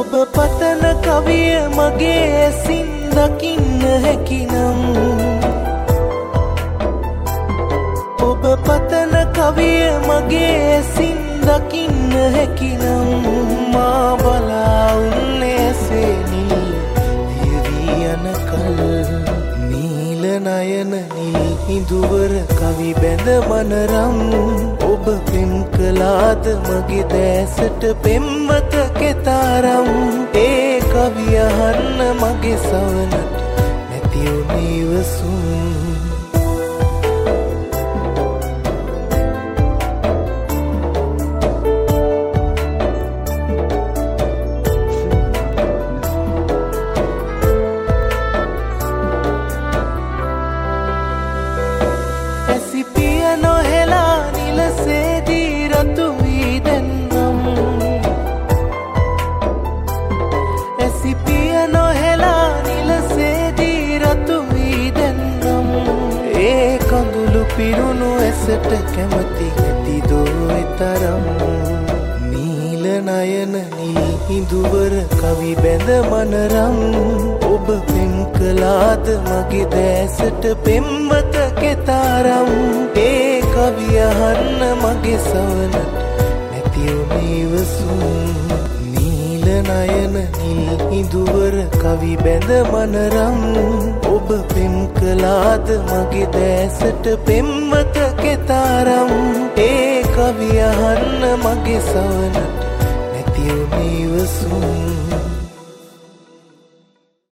ඔබ පතන කවිය මගේ ඇසින් දකින්න හැකිනම් ඔබ පතන කවිය මගේ ඇසින් දකින්න හැකිනම් මා බලා උන්නේ ඇසේ නිවී යන කල් නීල නයන හිඳුවර කවි බැඳ මනරම් ඔබ පෙම් කළාද මගේ දැසට පෙම්වත කෙතරම් ඒ කවිය අහන්න මගේ සවනට නැති උනේ ඉවසුම් පිරුණු ඇසට කැමති ඇති දෝ තරම් නීල නයන හිඳුවර කවි බැඳ මනරම් ඔබ පෙම් කළාද මගේ දැසට පෙම්වත කෙතරම් ඒ කවිය අහන්න මගේ සවනට නැති උනේ ඉවසුම් නීල නයන හිඳුවර කවි බැඳ මනරම් ඔබ පෙම් කළාද මගේ දැසට පෙම්වත කෙතරම් ඒ කවිය අහන්න මගේ සවනට නැති උනේ ඉවසුම්